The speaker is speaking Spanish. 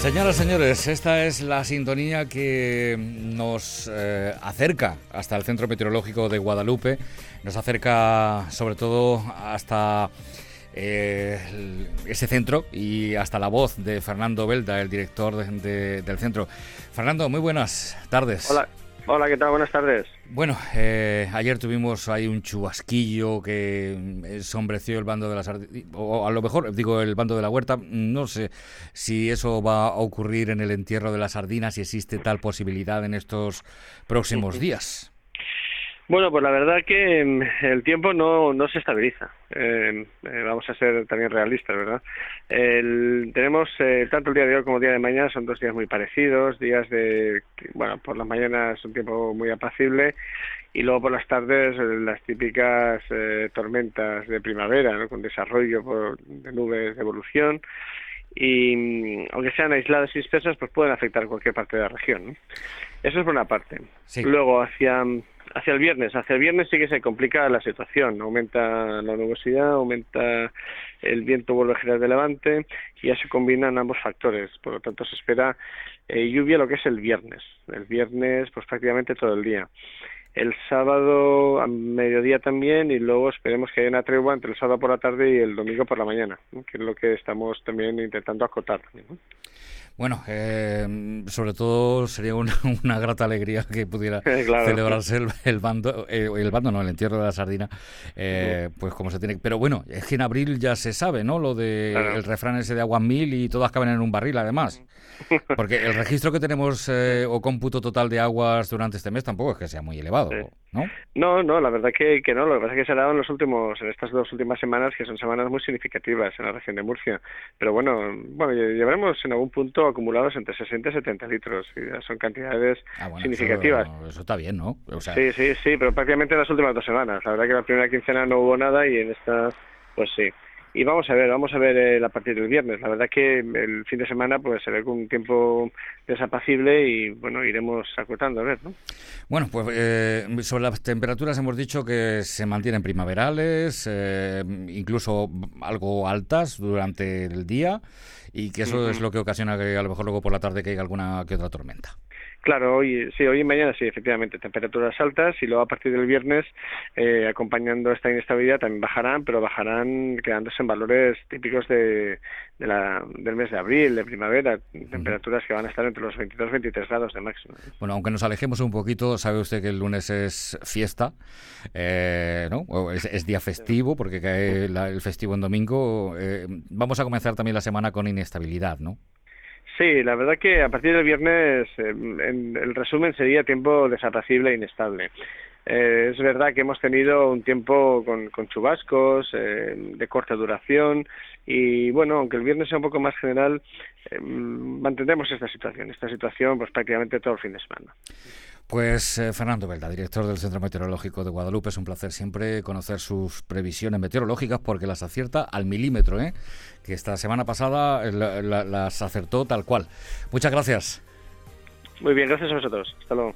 Señoras, señores, esta es la sintonía que nos acerca hasta el Centro Meteorológico de Guadalupe, nos acerca sobre todo hasta ese centro y hasta la voz de Fernando Belda, el director del centro. Fernando, muy buenas tardes. Hola, ¿qué tal? Buenas tardes. Bueno, ayer tuvimos ahí un chubasquillo que ensombreció el bando de la sardina, o a lo mejor, digo, el bando de la huerta. No sé si eso va a ocurrir en el entierro de la sardina, si existe tal posibilidad en estos próximos días. Bueno, pues la verdad que el tiempo no se estabiliza. Vamos a ser también realistas, ¿verdad? Tenemos tanto el día de hoy como el día de mañana, son dos días muy parecidos, días bueno, por las mañanas un tiempo muy apacible y luego por las tardes las típicas tormentas de primavera, ¿no? Con desarrollo de nubes de evolución. Y aunque sean aisladas y dispersas, pues pueden afectar cualquier parte de la región, ¿no? Eso es por una parte. Sí. Luego, hacia el viernes sí que se complica la situación, aumenta la nubosidad, aumenta el viento, vuelve a girar de levante y ya se combinan ambos factores, por lo tanto se espera lluvia lo que es el viernes pues prácticamente todo el día. El sábado a mediodía también, y luego esperemos que haya una tregua entre el sábado por la tarde y el domingo por la mañana, ¿no? Que es lo que estamos también intentando acotar, ¿no? Bueno, sobre todo sería una grata alegría que pudiera claro, celebrarse el entierro de la sardina, pues como se tiene. Pero bueno, es que en abril ya se sabe, ¿no? Lo de claro, el refrán ese de aguas mil y todas caben en un barril, además. Porque el registro que tenemos o cómputo total de aguas durante este mes tampoco es que sea muy elevado, ¿no? No, la verdad que no. Lo que pasa es que se ha dado en estas 2 últimas semanas, que son semanas muy significativas en la región de Murcia. Pero bueno, llevaremos en algún punto acumulados entre 60 y 70 litros. Y ya son cantidades significativas. Eso está bien, ¿no? O sea... Sí, pero prácticamente en las últimas 2 semanas. La verdad que la primera quincena no hubo nada y en esta, pues sí. Y vamos a ver a partir del viernes. La verdad que el fin de semana pues se ve con un tiempo desapacible y bueno, iremos acotando a ver, ¿no? Bueno, pues sobre las temperaturas hemos dicho que se mantienen primaverales, incluso algo altas durante el día, y que eso es lo que ocasiona que a lo mejor luego por la tarde caiga alguna que otra tormenta. Claro, hoy y mañana sí, efectivamente, temperaturas altas y luego a partir del viernes, acompañando esta inestabilidad, también bajarán, pero bajarán quedándose en valores típicos del mes de abril, de primavera, temperaturas que van a estar entre los 22-23 grados de máximo. Bueno, aunque nos alejemos un poquito, sabe usted que el lunes es fiesta, ¿no? Es día festivo porque cae el festivo en domingo. Vamos a comenzar también la semana con inestabilidad, ¿no? Sí, la verdad que a partir del viernes el resumen sería tiempo desapacible e inestable. Es verdad que hemos tenido un tiempo con chubascos de corta duración y bueno, aunque el viernes sea un poco más general, mantendremos esta situación pues prácticamente todo el fin de semana. Pues Fernando Belda, director del Centro Meteorológico de Guadalupe, es un placer siempre conocer sus previsiones meteorológicas porque las acierta al milímetro, que esta semana pasada las acertó tal cual. Muchas gracias. Muy bien, gracias a vosotros. Hasta luego.